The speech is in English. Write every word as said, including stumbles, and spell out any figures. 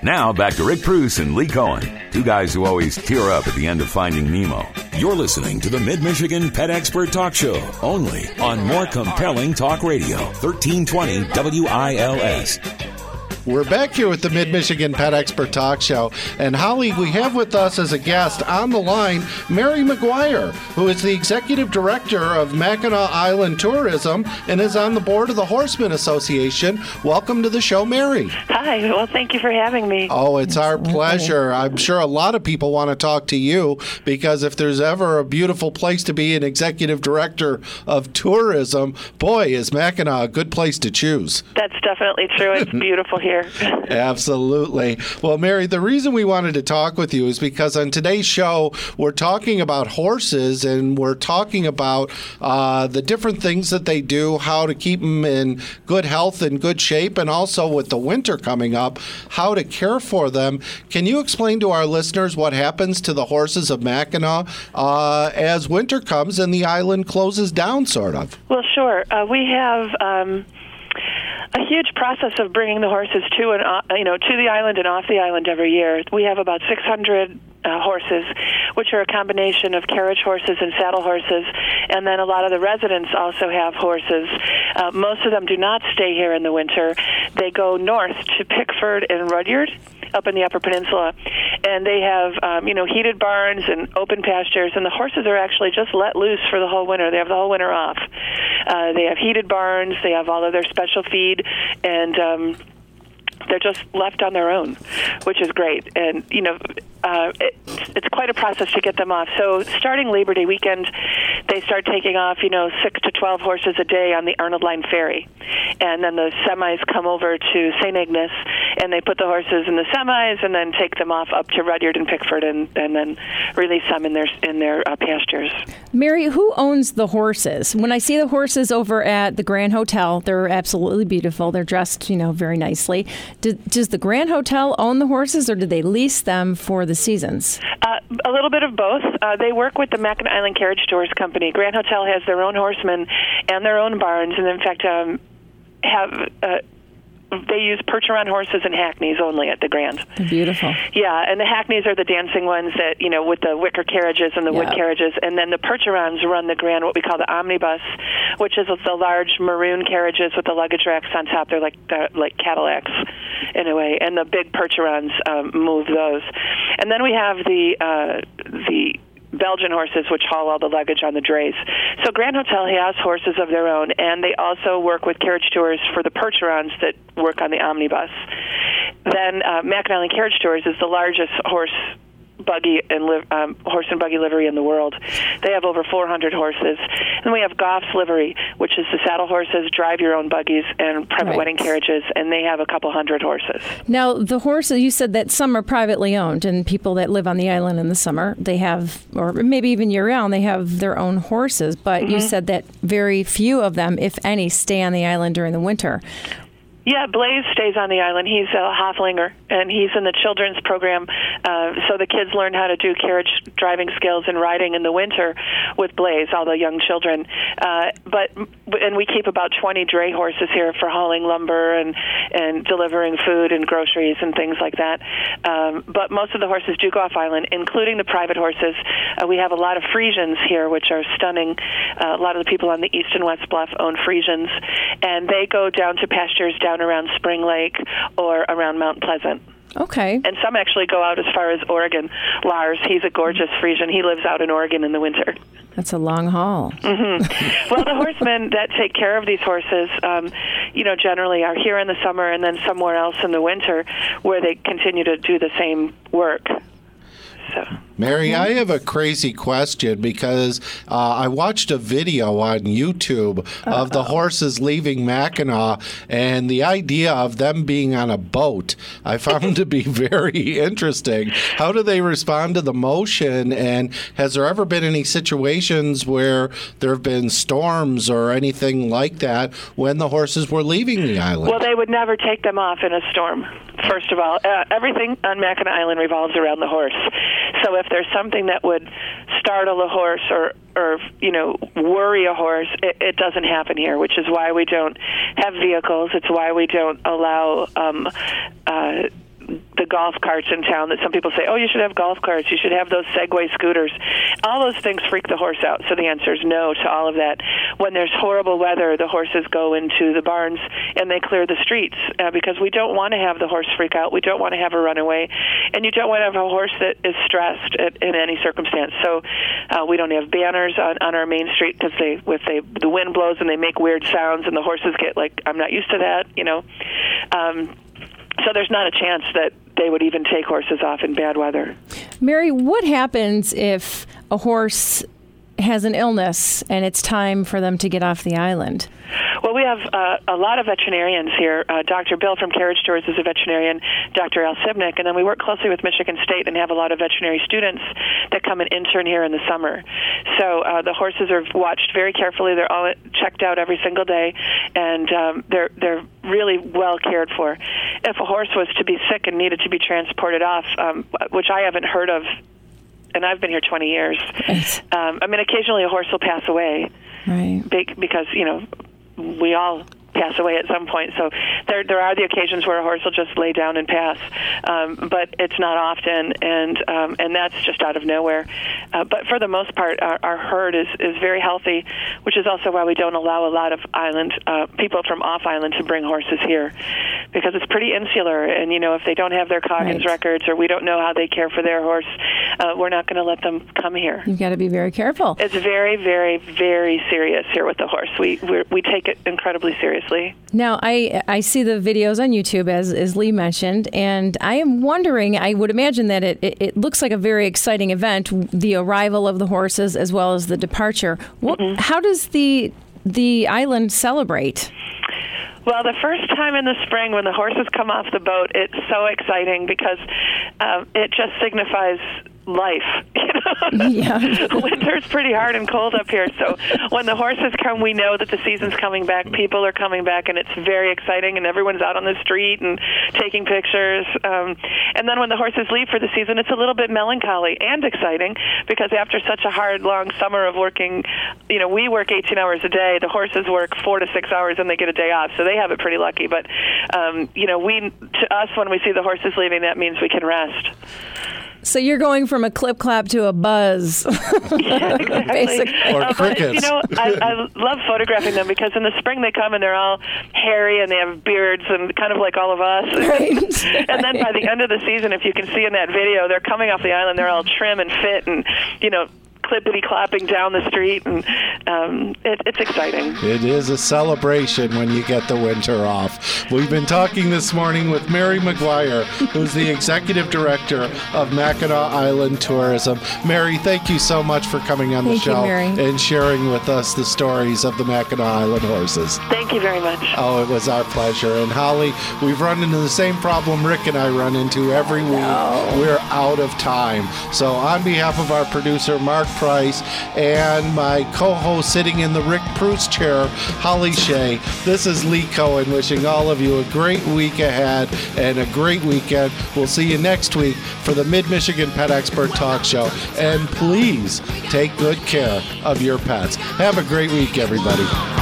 Now, back to Rick Pruse and Lee Cohen, two guys who always tear up at the end of Finding Nemo. You're listening to the Mid-Michigan Pet Expert Talk Show, only on More Compelling Talk Radio, thirteen twenty W I L S. We're back here with the Mid-Michigan Pet Expert Talk Show. And Holly, we have with us as a guest on the line Mary McGuire, who is the Executive Director of Mackinac Island Tourism and is on the board of the Horseman Association. Welcome to the show, Mary. Hi. Well, thank you for having me. Oh, it's our pleasure. I'm sure a lot of people want to talk to you because if there's ever a beautiful place to be an Executive Director of Tourism, boy, is Mackinac a good place to choose. That's definitely true. It's beautiful here. Absolutely. Well, Mary, the reason we wanted to talk with you is because on today's show, we're talking about horses and we're talking about uh, the different things that they do, how to keep them in good health and good shape, and also with the winter coming up, how to care for them. Can you explain to our listeners what happens to the horses of Mackinac uh, as winter comes and the island closes down, sort of? Well, sure. Uh, we have... Um a huge process of bringing the horses to and uh, you know to the island and off the island every year. We have about six hundred uh, horses, which are a combination of carriage horses and saddle horses, and then a lot of the residents also have horses. Uh, most of them do not stay here in the winter. They go north to Pickford and Rudyard, up in the Upper Peninsula, and they have um, you know heated barns and open pastures, and the horses are actually just let loose for the whole winter. They have the whole winter off. Uh, they have heated barns. They have all of their special feed, and um, they're just left on their own, which is great. And, you know, uh, it, it's quite a process to get them off. So starting Labor Day weekend, they start taking off, you know, six to twelve horses a day on the Arnold Line Ferry. And then the semis come over to Saint Ignace, and they put the horses in the semis and then take them off up to Rudyard and Pickford and, and then release them in their, in their uh, pastures. Mary, who owns the horses? When I see the horses over at the Grand Hotel, they're absolutely beautiful. They're dressed, you know, very nicely. Do, does the Grand Hotel own the horses, or do they lease them for the seasons? Uh, a little bit of both. Uh, they work with the Mackinac Island Carriage Tours Company. Grand Hotel has their own horsemen and their own barns, and in fact um, have... Uh, they use Percheron horses and hackneys only at the Grand. Beautiful. Yeah, and the hackneys are the dancing ones that, you know, with the wicker carriages and the yep. wood carriages. And then the Percherons run the Grand, what we call the omnibus, which is the large maroon carriages with the luggage racks on top. They're like they're like Cadillacs in a way. And the big Percherons um, move those. And then we have the uh, the... Belgian horses, which haul all the luggage on the drays. So Grand Hotel has horses of their own, and they also work with carriage tours for the Percherons that work on the omnibus. Then uh, Mackinac Island Carriage Tours is the largest horse buggy and li- um, horse and buggy livery in the world. They have over four hundred horses. And we have Goff's Livery, which is the saddle horses, drive your own buggies, and private right. wedding carriages, and they have a couple hundred horses. Now, the horses, you said that some are privately owned, and people that live on the island in the summer, they have, or maybe even year-round, they have their own horses, but mm-hmm. you said that very few of them, if any, stay on the island during the winter. Yeah, Blaze stays on the island. He's a Hoflinger, and he's in the children's program. Uh, so the kids learn how to do carriage driving skills and riding in the winter with Blaze, all the young children. Uh, but and we keep about twenty dray horses here for hauling lumber and, and delivering food and groceries and things like that. Um, but most of the horses do go off island, including the private horses. Uh, we have a lot of Friesians here, which are stunning. Uh, a lot of the people on the East and West Bluff own Friesians, and they go down to pastures down around Spring Lake or around Mount Pleasant. Okay. And some actually go out as far as Oregon. Lars, he's a gorgeous Friesian. He lives out in Oregon in the winter. That's a long haul. Mm-hmm. Well, the horsemen that take care of these horses, um, you know, generally are here in the summer and then somewhere else in the winter where they continue to do the same work. So. Mary, I have a crazy question because uh, I watched a video on YouTube Uh-oh. of the horses leaving Mackinac, and the idea of them being on a boat I found to be very interesting. How do they respond to the motion, and has there ever been any situations where there have been storms or anything like that when the horses were leaving the island? Well, they would never take them off in a storm, first of all. Uh, everything on Mackinac Island revolves around the horse. So if there's something that would startle a horse or, or you know, worry a horse, it, it doesn't happen here, which is why we don't have vehicles. It's why we don't allow um, uh, the golf carts in town that some people say, oh, you should have golf carts, you should have those Segway scooters. All those things freak the horse out. So the answer is no to all of that. When there's horrible weather, the horses go into the barns and they clear the streets uh, because we don't want to have the horse freak out. We don't want to have a runaway, and you don't want to have a horse that is stressed at, in any circumstance. So uh, we don't have banners on, on our main street because they, if they the wind blows and they make weird sounds, and the horses get like, I'm not used to that, you know. Um, so there's not a chance that they would even take horses off in bad weather. Mary, what happens if a horse has an illness and it's time for them to get off the island? Well, we have uh, a lot of veterinarians here. Uh, Doctor Bill from Carriage Tours is a veterinarian, Doctor Al Sibnick, and then we work closely with Michigan State and have a lot of veterinary students that come and intern here in the summer. So uh, the horses are watched very carefully. They're all checked out every single day, and um, they're they're really well cared for. If a horse was to be sick and needed to be transported off, um, which I haven't heard of, and I've been here twenty years, Right. um, I mean, occasionally a horse will pass away, Right. because, you know, we all pass away at some point. So there there are the occasions where a horse will just lay down and pass, um, but it's not often, and um, and that's just out of nowhere. Uh, but for the most part, our, our herd is, is very healthy, which is also why we don't allow a lot of island uh, people from off island to bring horses here, because it's pretty insular. And you know, if they don't have their Coggins Right. records, or we don't know how they care for their horse, uh, we're not going to let them come here. You've got to be very careful. It's very, very, very serious here with the horse. We we're, we take it incredibly seriously. Now, I I see the videos on YouTube, as, as Lee mentioned, and I am wondering, I would imagine that it, it, it looks like a very exciting event, the arrival of the horses as well as the departure. What, mm-hmm. How does the the island celebrate? Well, the first time in the spring when the horses come off the boat, it's so exciting because um, it just signifies life. You know? Yeah. Winter's pretty hard and cold up here, so when the horses come, we know that the season's coming back. People are coming back, and it's very exciting, and everyone's out on the street and taking pictures. Um, and then when the horses leave for the season, it's a little bit melancholy and exciting, because after such a hard, long summer of working, you know, we work eighteen hours a day. The horses work four to six hours, and they get a day off, so they have it pretty lucky. But, um, you know, we to us, when we see the horses leaving, that means we can rest. So you're going from a clip clap to a buzz. Yeah, exactly. Basically. Or uh, crickets. But, you know, I, I love photographing them, because in the spring they come and they're all hairy and they have beards and kind of like all of us. Right. And then by the end of the season, if you can see in that video, they're coming off the island, they're all trim and fit and, you know, clippity clapping down the street, and um, it, it's exciting. It is a celebration when you get the winter off. We've been talking this morning with Mary McGuire, who's the executive director of Mackinac Island Tourism. Mary, thank you so much for coming on Thank the you, show Mary. and sharing with us the stories of the Mackinac Island horses. Thank you very much. Oh, it was our pleasure. And Holly, we've run into the same problem Rick and I run into every week. No. We're out of time. So on behalf of our producer, Mark Price, and my co-host sitting in the Rick Proust chair, Holly Shea, this is Lee Cohen wishing all of you a great week ahead and a great weekend. We'll see you next week for the Mid-Michigan Pet Expert Talk Show. And please take good care of your pets. Have a great week, everybody.